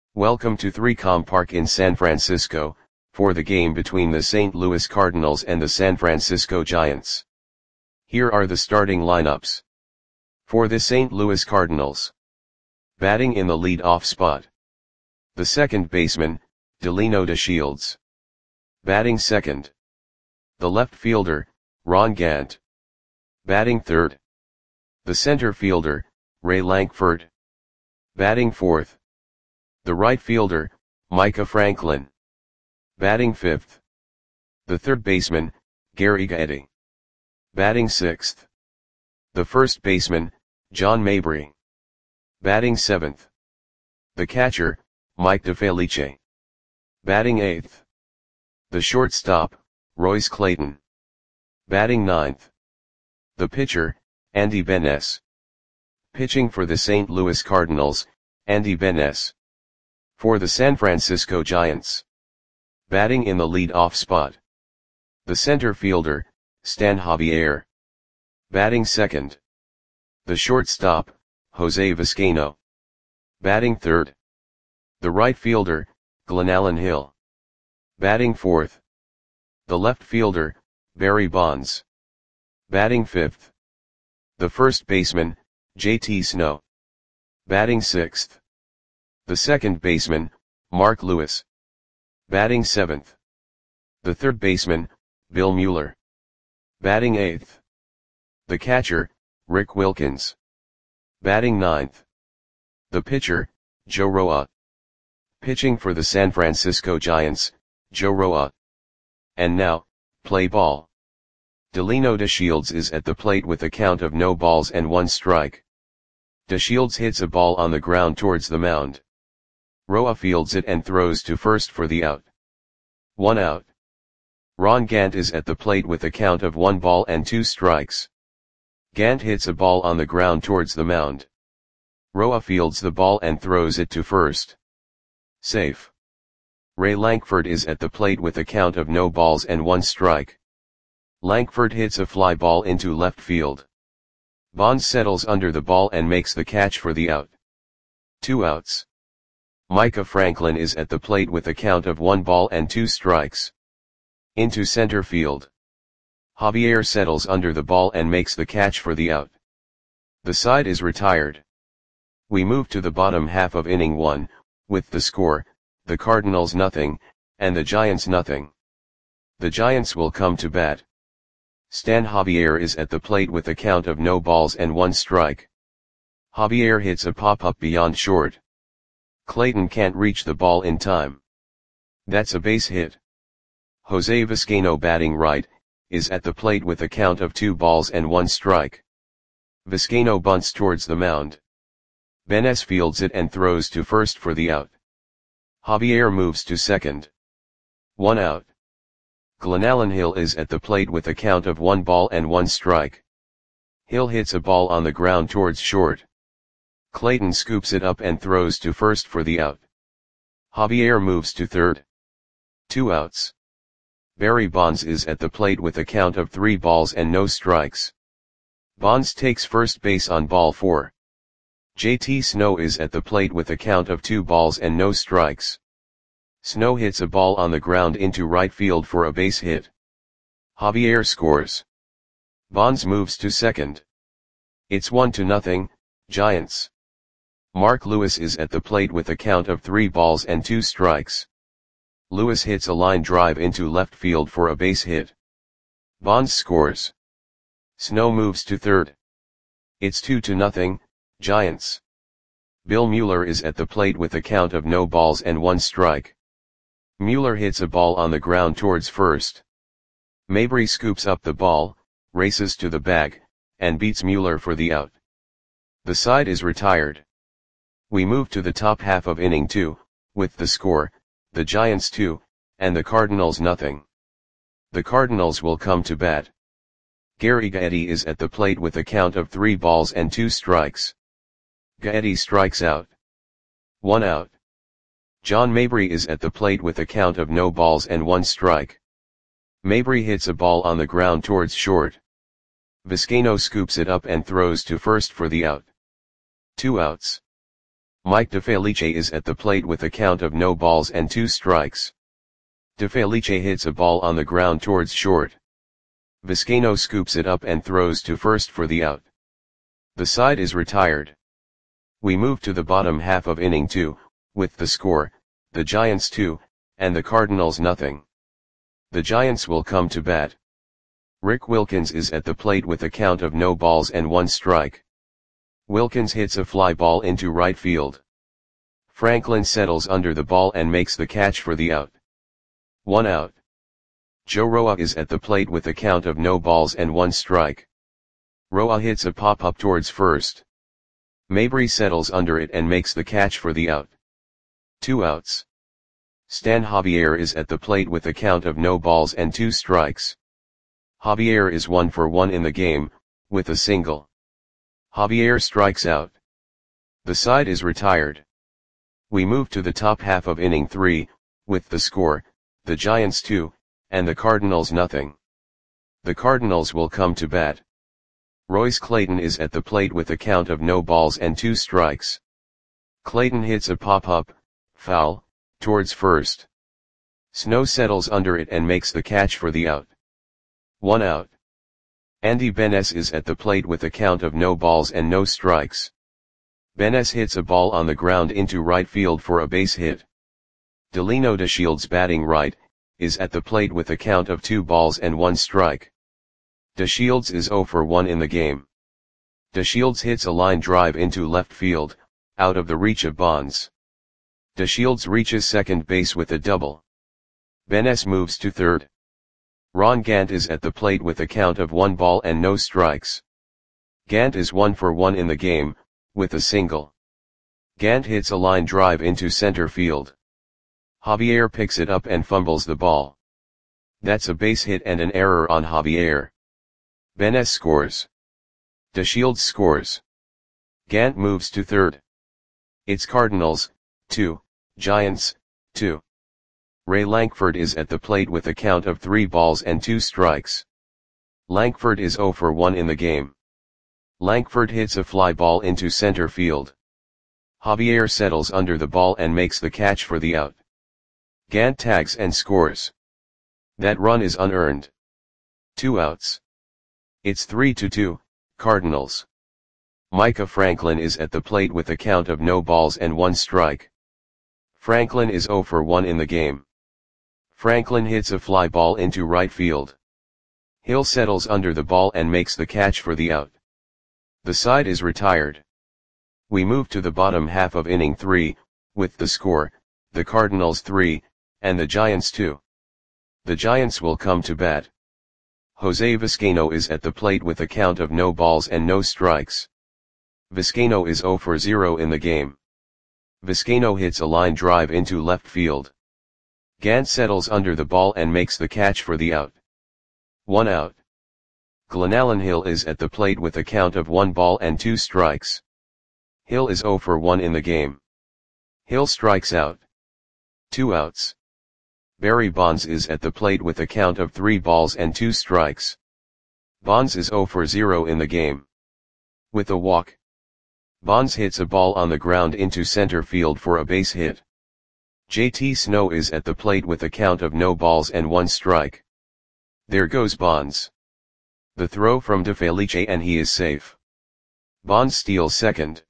Welcome to 3Com Park in San Francisco, for the game between the St. Louis Cardinals and the San Francisco Giants. Here are the starting lineups. For the St. Louis Cardinals. Batting in the lead-off spot. The second baseman, Delino DeShields. Batting second. The left fielder, Ron Gant. Batting third. The center fielder, Ray Lankford. Batting fourth. The right fielder, Micah Franklin. Batting fifth. The third baseman, Gary Gaetti. Batting sixth. The first baseman, John Mabry. Batting seventh. The catcher, Mike DeFelice. Batting eighth. The shortstop, Royce Clayton. Batting ninth. The pitcher, Andy Benes. Pitching for the St. Louis Cardinals, Andy Benes. For the San Francisco Giants. Batting in the lead-off spot. The center fielder, Stan Javier. Batting second. The shortstop, Jose Vizcaino. Batting third. The right fielder, Glenallen Hill. Batting fourth. The left fielder, Barry Bonds. Batting fifth. The first baseman, JT Snow. Batting sixth. The second baseman, Mark Lewis. Batting seventh. The third baseman, Bill Mueller. Batting eighth. The catcher, Rick Wilkins. Batting ninth. The pitcher, Joe Roa. Pitching for the San Francisco Giants, Joe Roa. And now, play ball. Delino DeShields is at the plate with a count of no balls and 1 strike. DeShields hits a ball on the ground towards the mound. Roa fields it and throws to first for the out. 1 out. Ron Gant is at the plate with a count of 1 ball and 2 strikes. Gant hits a ball on the ground towards the mound. Roa fields the ball and throws it to first. Safe. Ray Lankford is at the plate with a count of no balls and 1 strike. Lankford hits a fly ball into left field. Bonds settles under the ball and makes the catch for the out. 2 outs. Micah Franklin is at the plate with a count of 1 ball and 2 strikes. Into center field. Javier settles under the ball and makes the catch for the out. The side is retired. We move to the bottom half of inning 1, with the score, the Cardinals nothing, and the Giants nothing. The Giants will come to bat. Stan Javier is at the plate with a count of no balls and 1 strike. Javier hits a pop-up beyond short. Clayton can't reach the ball in time. That's a base hit. Jose Vizcaino, batting right, is at the plate with a count of 2 balls and 1 strike. Vizcaino bunts towards the mound. Benes fields it and throws to first for the out. Javier moves to second. 1 out. Glenallen Hill is at the plate with a count of 1 ball and 1 strike. Hill hits a ball on the ground towards short. Clayton scoops it up and throws to first for the out. Javier moves to third. 2 outs. Barry Bonds is at the plate with a count of 3 balls and no strikes. Bonds takes first base on ball 4. JT Snow is at the plate with a count of 2 balls and no strikes. Snow hits a ball on the ground into right field for a base hit. Javier scores. Bonds moves to second. It's 1-0, Giants. Mark Lewis is at the plate with a count of 3 balls and 2 strikes. Lewis hits a line drive into left field for a base hit. Bonds scores. Snow moves to third. It's 2-0, Giants. Bill Mueller is at the plate with a count of no balls and 1 strike. Mueller hits a ball on the ground towards first. Mabry scoops up the ball, races to the bag, and beats Mueller for the out. The side is retired. We move to the top half of inning 2, with the score, the Giants 2, and the Cardinals nothing. The Cardinals will come to bat. Gary Gaetti is at the plate with a count of 3 balls and 2 strikes. Gaetti strikes out. 1 out. John Mabry is at the plate with a count of no balls and 1 strike. Mabry hits a ball on the ground towards short. Vizcaino scoops it up and throws to first for the out. 2 outs. Mike DeFelice is at the plate with a count of no balls and 2 strikes. DeFelice hits a ball on the ground towards short. Vizcaino scoops it up and throws to first for the out. The side is retired. We move to the bottom half of inning 2, with the score, the Giants 2, and the Cardinals nothing. The Giants will come to bat. Rick Wilkins is at the plate with a count of no balls and 1 strike. Wilkins hits a fly ball into right field. Franklin settles under the ball and makes the catch for the out. 1 out. Joe Roa is at the plate with a count of no balls and 1 strike. Roa hits a pop-up towards first. Mabry settles under it and makes the catch for the out. 2 outs. Stan Javier is at the plate with a count of no balls and 2 strikes. Javier is 1 for 1 in the game, with a single. Javier strikes out. The side is retired. We move to the top half of inning 3, with the score, the Giants 2, and the Cardinals nothing. The Cardinals will come to bat. Royce Clayton is at the plate with a count of no balls and 2 strikes. Clayton hits a pop-up, foul, towards first. Snow settles under it and makes the catch for the out. 1 out. Andy Benes is at the plate with a count of no balls and no strikes. Benes hits a ball on the ground into right field for a base hit. Delino DeShields, batting right, is at the plate with a count of 2 balls and 1 strike. DeShields is 0 for 1 in the game. DeShields hits a line drive into left field, out of the reach of Bonds. DeShields reaches second base with a double. Benes moves to third. Ron Gant is at the plate with a count of 1 ball and no strikes. Gant is 1 for 1 in the game, with a single. Gant hits a line drive into center field. Javier picks it up and fumbles the ball. That's a base hit and an error on Javier. Benes scores. DeShields scores. Gant moves to third. It's Cardinals, 2, Giants, 2. Ray Lankford is at the plate with a count of 3 balls and 2 strikes. Lankford is 0 for 1 in the game. Lankford hits a fly ball into center field. Javier settles under the ball and makes the catch for the out. Gant tags and scores. That run is unearned. 2 outs. It's 3-2, Cardinals. Micah Franklin is at the plate with a count of no balls and 1 strike. Franklin is 0 for 1 in the game. Franklin hits a fly ball into right field. Hill settles under the ball and makes the catch for the out. The side is retired. We move to the bottom half of inning 3, with the score, the Cardinals 3, and the Giants 2. The Giants will come to bat. Jose Vizcaino is at the plate with a count of no balls and no strikes. Vizcaino is 0 for 0 in the game. Vizcaino hits a line drive into left field. Gant settles under the ball and makes the catch for the out. 1 out. Glenallen Hill is at the plate with a count of 1 ball and 2 strikes. Hill is 0 for 1 in the game. Hill strikes out. 2 outs. Barry Bonds is at the plate with a count of 3 balls and 2 strikes. Bonds is 0 for 0 in the game. With a walk. Bonds hits a ball on the ground into center field for a base hit. JT Snow is at the plate with a count of no balls and 1 strike. There goes Bonds. The throw from DeFelice and he is safe. Bonds steals second.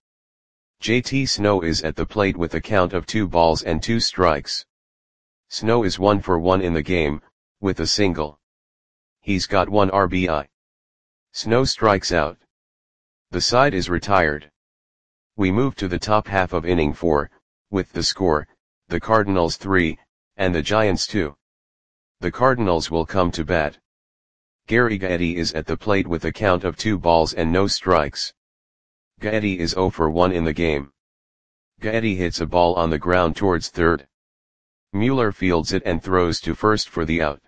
JT Snow is at the plate with a count of 2 balls and 2 strikes. Snow is 1 for 1 in the game, with a single. He's got 1 RBI. Snow strikes out. The side is retired. We move to the top half of inning 4, with the score, the Cardinals 3, and the Giants 2. The Cardinals will come to bat. Gary Gaetti is at the plate with a count of 2 balls and no strikes. Gaetti is 0 for 1 in the game. Gaetti hits a ball on the ground towards third. Mueller fields it and throws to first for the out.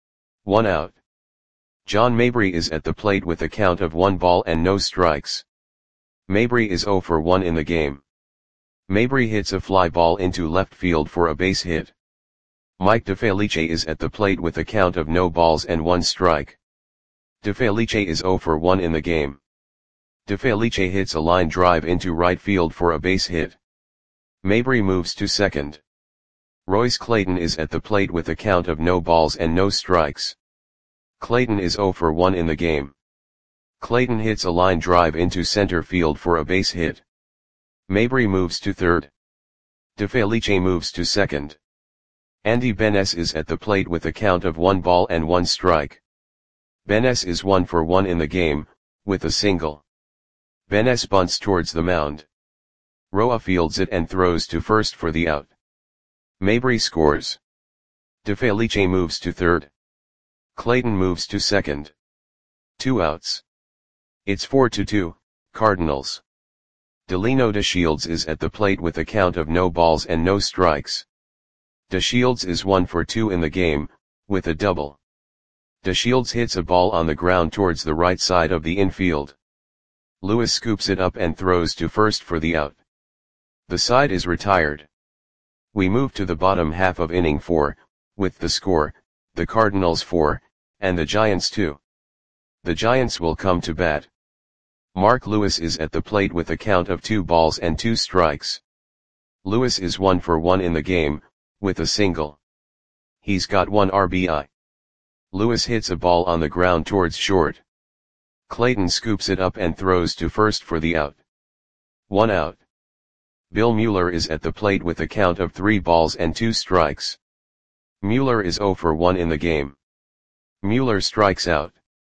1 out. John Mabry is at the plate with a count of 1 ball and no strikes. Mabry is 0 for 1 in the game. Mabry hits a fly ball into left field for a base hit. Mike DeFelice is at the plate with a count of no balls and 1 strike. DeFelice is 0 for 1 in the game. DeFelice hits a line drive into right field for a base hit. Mabry moves to second. Royce Clayton is at the plate with a count of no balls and no strikes. Clayton is 0 for 1 in the game. Clayton hits a line drive into center field for a base hit. Mabry moves to third. DeFelice moves to second. Andy Benes is at the plate with a count of 1 ball and 1 strike. Benes is 1 for 1 in the game, with a single. Benes bunts towards the mound. Roa fields it and throws to first for the out. Mabry scores. DeFelice moves to third. Clayton moves to second. 2 outs. It's 4-2, Cardinals. Delino DeShields is at the plate with a count of no balls and no strikes. DeShields is 1 for 2 in the game, with a double. DeShields hits a ball on the ground towards the right side of the infield. Lewis scoops it up and throws to first for the out. The side is retired. We move to the bottom half of inning 4, with the score, the Cardinals 4, and the Giants 2. The Giants will come to bat. Mark Lewis is at the plate with a count of 2 balls and 2 strikes. Lewis is 1 for 1 in the game, with a single. He's got 1 RBI. Lewis hits a ball on the ground towards short. Clayton scoops it up and throws to first for the out. 1 out. Bill Mueller is at the plate with a count of 3 balls and 2 strikes. Mueller is 0 for 1 in the game. Mueller strikes out.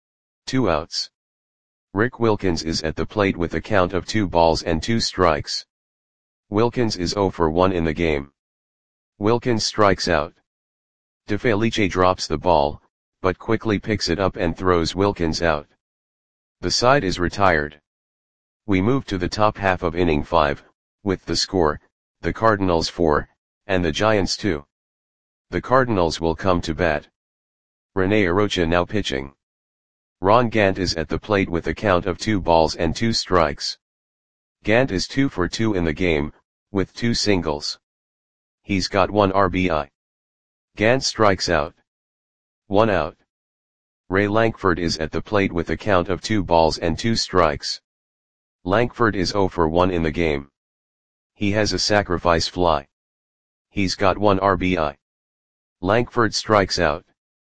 2 outs. Rick Wilkins is at the plate with a count of 2 balls and 2 strikes. Wilkins is 0 for 1 in the game. Wilkins strikes out. DeFelice drops the ball, but quickly picks it up and throws Wilkins out. The side is retired. We move to the top half of inning 5, with the score, the Cardinals 4, and the Giants 2. The Cardinals will come to bat. Rene Arocha now pitching. Ron Gant is at the plate with a count of 2 balls and 2 strikes. Gant is 2 for 2 in the game, with 2 singles. He's got 1 RBI. Gant strikes out. 1 out. Ray Lankford is at the plate with a count of 2 balls and 2 strikes. Lankford is 0 for 1 in the game. He has a sacrifice fly. He's got 1 RBI. Lankford strikes out.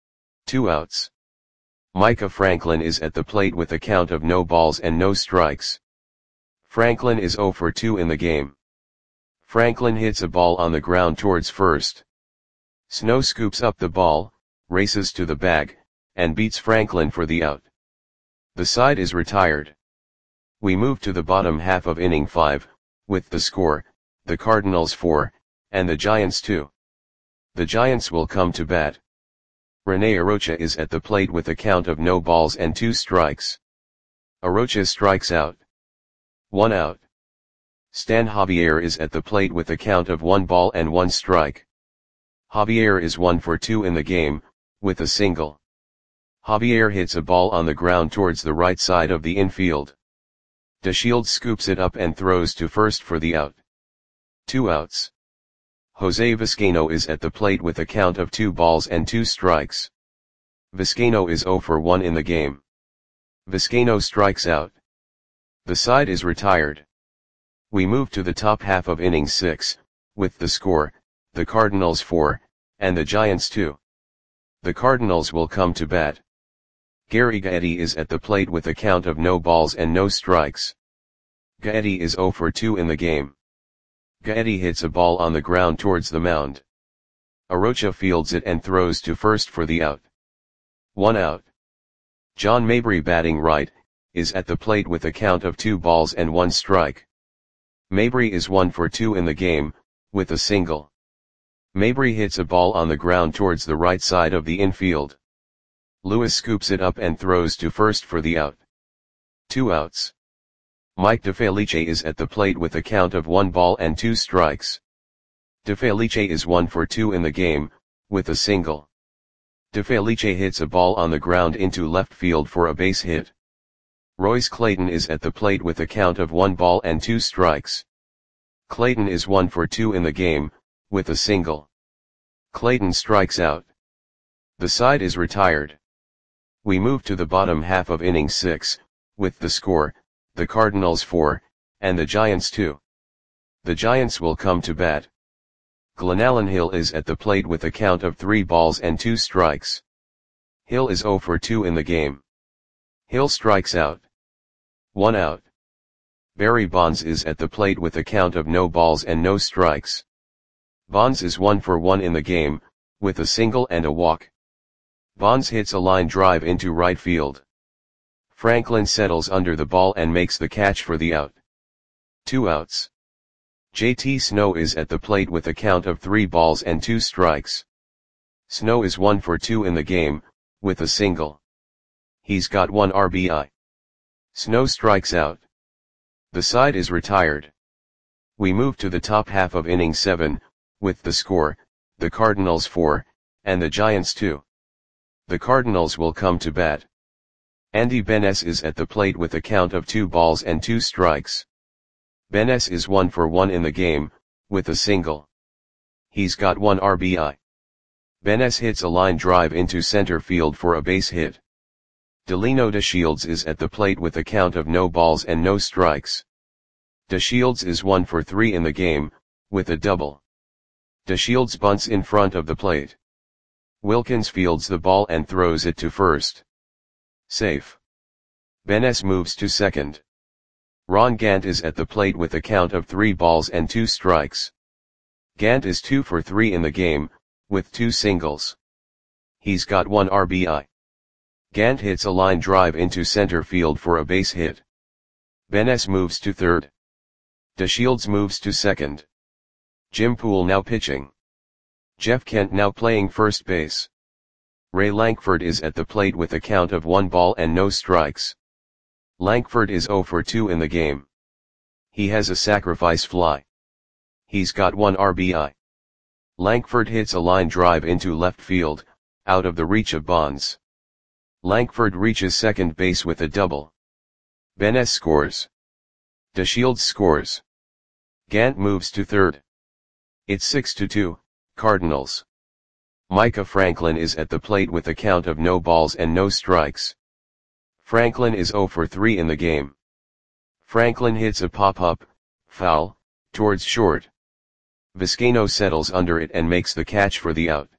2 outs. Micah Franklin is at the plate with a count of no balls and no strikes. Franklin is 0 for 2 in the game. Franklin hits a ball on the ground towards first. Snow scoops up the ball, races to the bag, and beats Franklin for the out. The side is retired. We move to the bottom half of inning 5, with the score, the Cardinals 4, and the Giants 2. The Giants will come to bat. Rene Arocha is at the plate with a count of no balls and 2 strikes. Arocha strikes out. 1 out. Stan Javier is at the plate with a count of 1 ball and 1 strike. Javier is 1 for 2 in the game, with a single. Javier hits a ball on the ground towards the right side of the infield. DeShields scoops it up and throws to first for the out. 2 outs. Jose Vizcaino is at the plate with a count of 2 balls and 2 strikes. Vizcaino is 0 for 1 in the game. Vizcaino strikes out. The side is retired. We move to the top half of inning 6, with the score, the Cardinals 4, and the Giants 2. The Cardinals will come to bat. Gary Gaetti is at the plate with a count of no balls and no strikes. Gaetti is 0 for 2 in the game. Gaetti hits a ball on the ground towards the mound. Arocha fields it and throws to first for the out. 1 out. John Mabry, batting right, is at the plate with a count of 2 balls and 1 strike. Mabry is 1 for 2 in the game, with a single. Mabry hits a ball on the ground towards the right side of the infield. Lewis scoops it up and throws to first for the out. 2 outs. Mike DeFelice is at the plate with a count of 1 ball and 2 strikes. DeFelice is 1 for 2 in the game, with a single. DeFelice hits a ball on the ground into left field for a base hit. Royce Clayton is at the plate with a count of 1 ball and 2 strikes. Clayton is 1 for 2 in the game, with a single. Clayton strikes out. The side is retired. We move to the bottom half of inning 6, with the score, the Cardinals 4, and the Giants 2. The Giants will come to bat. Glenallen Hill is at the plate with a count of 3 balls and 2 strikes. Hill is 0 for 2 in the game. Hill strikes out. 1 out. Barry Bonds is at the plate with a count of no balls and no strikes. Bonds is 1 for 1 in the game, with a single and a walk. Bonds hits a line drive into right field. Franklin settles under the ball and makes the catch for the out. 2 outs. JT Snow is at the plate with a count of 3 balls and 2 strikes. Snow is 1 for 2 in the game, with a single. He's got 1 RBI. Snow strikes out. The side is retired. We move to the top half of inning 7, with the score, the Cardinals 4, and the Giants 2. The Cardinals will come to bat. Andy Benes is at the plate with a count of 2 balls and 2 strikes. Benes is 1 for 1 in the game, with a single. He's got 1 RBI. Benes hits a line drive into center field for a base hit. Delino DeShields is at the plate with a count of no balls and no strikes. DeShields is 1 for 3 in the game, with a double. DeShields bunts in front of the plate. Wilkins fields the ball and throws it to first. Safe. Benes moves to second. Ron Gant is at the plate with a count of 3 balls and 2 strikes. Gant is 2 for 3 in the game, with 2 singles. He's got 1 RBI. Gant hits a line drive into center field for a base hit. Benes moves to third. DeShields moves to second. Jim Poole now pitching. Jeff Kent now playing first base. Ray Lankford is at the plate with a count of 1 ball and no strikes. Lankford is 0 for 2 in the game. He has a sacrifice fly. He's got 1 RBI. Lankford hits a line drive into left field, out of the reach of Bonds. Lankford reaches second base with a double. Benes scores. DeShields scores. Gant moves to third. It's 6-2, Cardinals. Micah Franklin is at the plate with a count of no balls and no strikes. Franklin is 0 for 3 in the game. Franklin hits a pop-up, foul, towards short. Vizcaino settles under it and makes the catch for the out.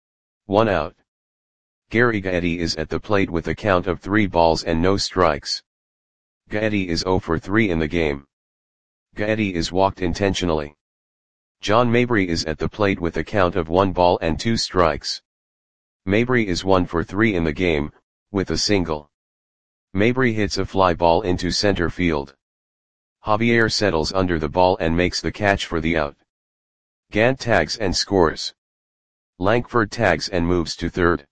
1 out. Gary Gaetti is at the plate with a count of 3 balls and no strikes. Gaetti is 0 for 3 in the game. Gaetti is walked intentionally. John Mabry is at the plate with a count of 1 ball and 2 strikes. Mabry is 1 for 3 in the game, with a single. Mabry hits a fly ball into center field. Javier settles under the ball and makes the catch for the out. Gant tags and scores. Lankford tags and moves to third.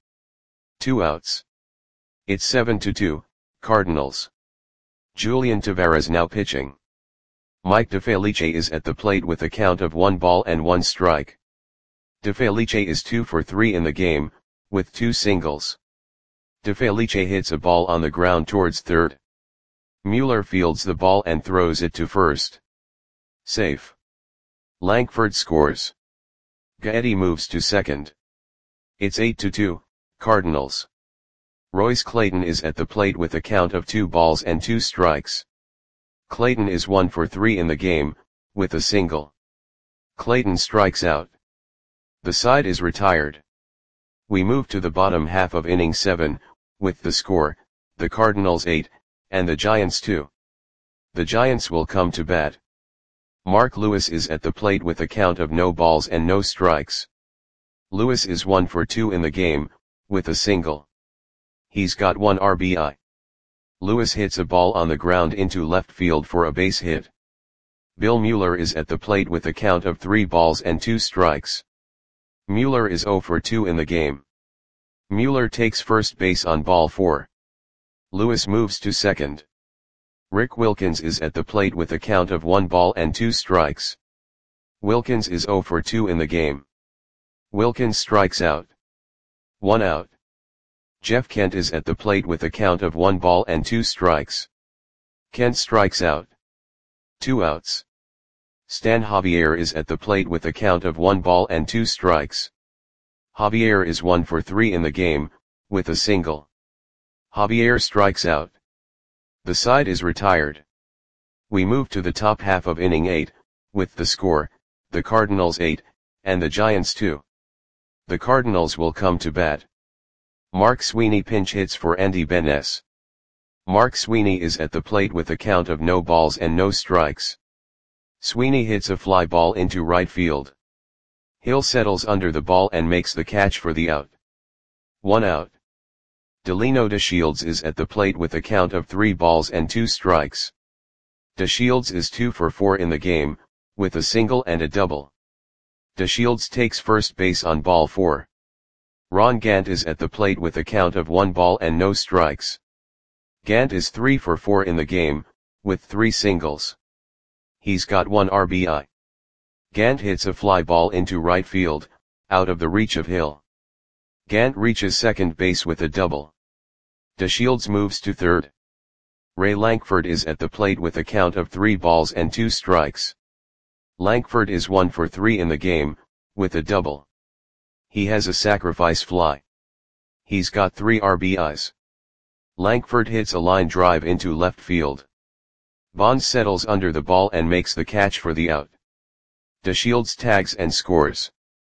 2 outs. It's 7-2, Cardinals. Julian Tavarez now pitching. Mike DeFelice is at the plate with a count of 1 ball and 1 strike. DeFelice is 2 for 3 in the game, with 2 singles. DeFelice hits a ball on the ground towards third. Mueller fields the ball and throws it to first. Safe. Lankford scores. Gaetti moves to second. It's 8-2, Cardinals. Royce Clayton is at the plate with a count of 2 balls and 2 strikes. Clayton is 1 for 3 in the game, with a single. Clayton strikes out. The side is retired. We move to the bottom half of inning 7, with the score, the Cardinals 8, and the Giants 2. The Giants will come to bat. Mark Lewis is at the plate with a count of no balls and no strikes. Lewis is 1 for 2 in the game, with a single. He's got 1 RBI. Lewis hits a ball on the ground into left field for a base hit. Bill Mueller is at the plate with a count of 3 balls and 2 strikes. Mueller is 0 for 2 in the game. Mueller takes first base on ball 4. Lewis moves to second. Rick Wilkins is at the plate with a count of 1 ball and 2 strikes. Wilkins is 0 for 2 in the game. Wilkins strikes out. 1 out. Jeff Kent is at the plate with a count of 1 ball and 2 strikes. Kent strikes out. 2 outs. Stan Javier is at the plate with a count of 1 ball and 2 strikes. Javier is 1 for 3 in the game, with a single. Javier strikes out. The side is retired. We move to the top half of inning 8, with the score, the Cardinals 8, and the Giants 2. The Cardinals will come to bat. Mark Sweeney pinch hits for Andy Benes. Mark Sweeney is at the plate with a count of no balls and no strikes. Sweeney hits a fly ball into right field. Hill settles under the ball and makes the catch for the out. 1 out. Delino DeShields is at the plate with a count of 3 balls and 2 strikes. DeShields is 2 for 4 in the game, with a single and a double. DeShields takes first base on ball 4. Ron Gant is at the plate with a count of 1 ball and no strikes. Gant is 3 for 4 in the game, with 3 singles. He's got 1 RBI. Gant hits a fly ball into right field, out of the reach of Hill. Gant reaches second base with a double. DeShields moves to third. Ray Lankford is at the plate with a count of 3 balls and 2 strikes. Lankford is 1 for 3 in the game, with a double. He has a sacrifice fly. He's got 3 RBIs. Lankford hits a line drive into left field. Bonds settles under the ball and makes the catch for the out. DeShields tags and scores.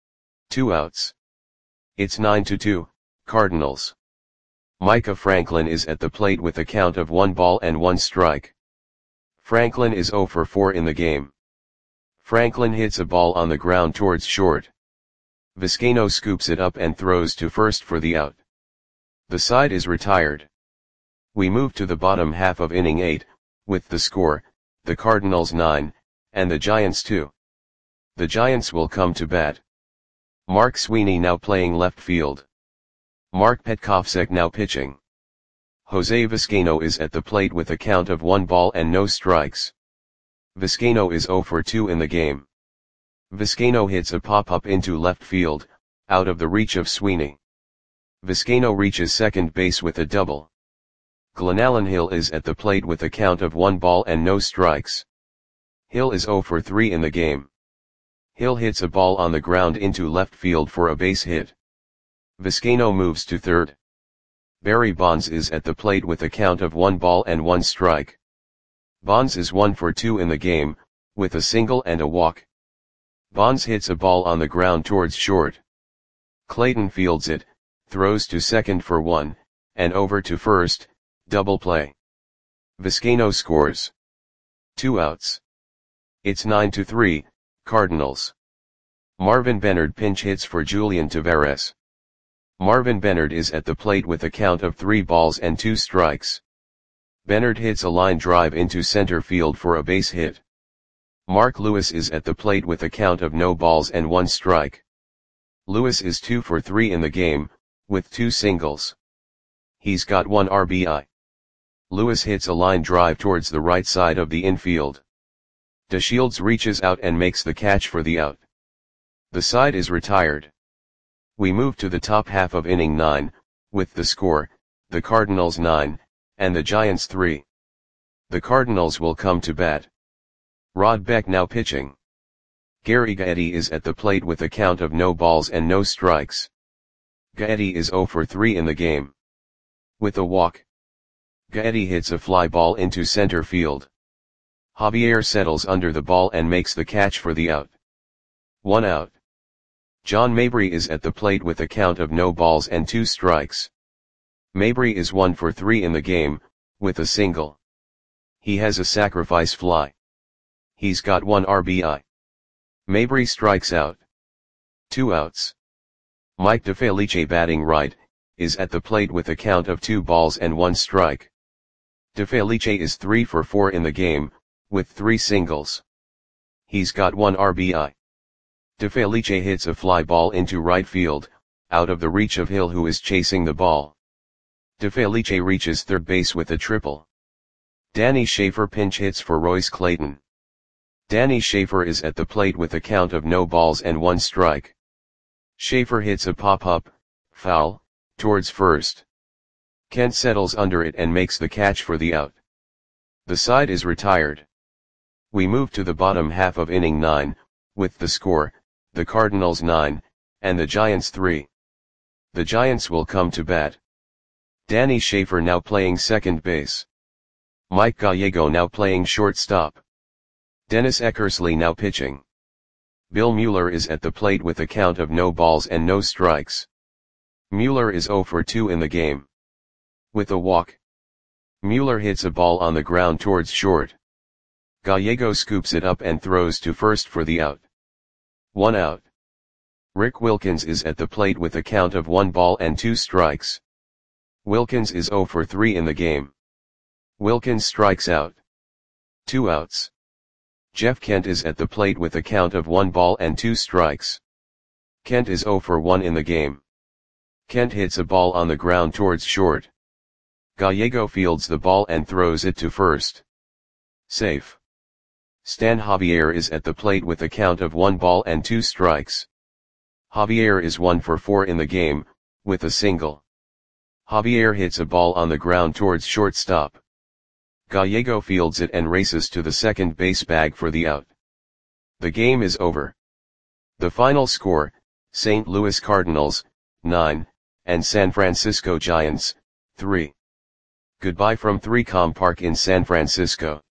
2 outs. It's 9-2, Cardinals. Micah Franklin is at the plate with a count of 1 ball and 1 strike. Franklin is 0 for 4 in the game. Franklin hits a ball on the ground towards short. Vizcaino scoops it up and throws to first for the out. The side is retired. We move to the bottom half of inning 8, with the score, the Cardinals 9, and the Giants 2. The Giants will come to bat. Mark Sweeney now playing left field. Mark Petkovsek now pitching. Jose Vizcaino is at the plate with a count of 1 ball and no strikes. Vizcaino is 0 for 2 in the game. Vizcaino hits a pop-up into left field, out of the reach of Sweeney. Vizcaino reaches second base with a double. Glenallen Hill is at the plate with a count of 1 ball and no strikes. Hill is 0 for 3 in the game. Hill hits a ball on the ground into left field for a base hit. Vizcaino moves to third. Barry Bonds is at the plate with a count of 1 ball and 1 strike. Bonds is 1 for 2 in the game, with a single and a walk. Bonds hits a ball on the ground towards short. Clayton fields it, throws to second for 1, and over to first, double play. Vizcaino scores. 2 outs. It's 9-3, Cardinals. Marvin Bennard pinch hits for Julian Taveras. Marvin Bennard is at the plate with a count of 3 balls and 2 strikes. Bennard hits a line drive into center field for a base hit. Mark Lewis is at the plate with a count of no balls and 1 strike. Lewis is 2 for 3 in the game, with 2 singles. He's got 1 RBI. Lewis hits a line drive towards the right side of the infield. DeShields reaches out and makes the catch for the out. The side is retired. We move to the top half of inning 9, with the score, the Cardinals 9, and the Giants 3. The Cardinals will come to bat. Rod Beck now pitching. Gary Gaetti is at the plate with a count of no balls and no strikes. Gaetti is 0 for 3 in the game. With a walk. Gaetti hits a fly ball into center field. Javier settles under the ball and makes the catch for the out. 1 out. John Mabry is at the plate with a count of no balls and 2 strikes. Mabry is 1 for 3 in the game, with a single. He has a sacrifice fly. He's got 1 RBI. Mabry strikes out. 2 outs. Mike DeFelice batting right, is at the plate with a count of 2 balls and 1 strike. DeFelice is 3 for 4 in the game, with 3 singles. He's got 1 RBI. DeFelice hits a fly ball into right field, out of the reach of Hill who is chasing the ball. DeFelice reaches third base with a triple. Danny Schaefer pinch hits for Royce Clayton. Danny Schaefer is at the plate with a count of no balls and 1 strike. Schaefer hits a pop-up, foul, towards first. Kent settles under it and makes the catch for the out. The side is retired. We move to the bottom half of inning 9, with the score, the Cardinals 9, and the Giants 3. The Giants will come to bat. Danny Schaefer now playing second base. Mike Gallego now playing shortstop. Dennis Eckersley now pitching. Bill Mueller is at the plate with a count of no balls and no strikes. Mueller is 0 for 2 in the game. With a walk. Mueller hits a ball on the ground towards short. Gallego scoops it up and throws to first for the out. 1 out. Rick Wilkins is at the plate with a count of 1 ball and 2 strikes. Wilkins is 0 for 3 in the game. Wilkins strikes out. 2 outs. Jeff Kent is at the plate with a count of 1 ball and 2 strikes. Kent is 0 for 1 in the game. Kent hits a ball on the ground towards short. Gallego fields the ball and throws it to first. Safe. Stan Javier is at the plate with a count of 1 ball and 2 strikes. Javier is 1 for 4 in the game, with a single. Javier hits a ball on the ground towards shortstop. Gallego fields it and races to the second base bag for the out. The game is over. The final score, St. Louis Cardinals, 9, and San Francisco Giants, 3. Goodbye from 3Com Park in San Francisco.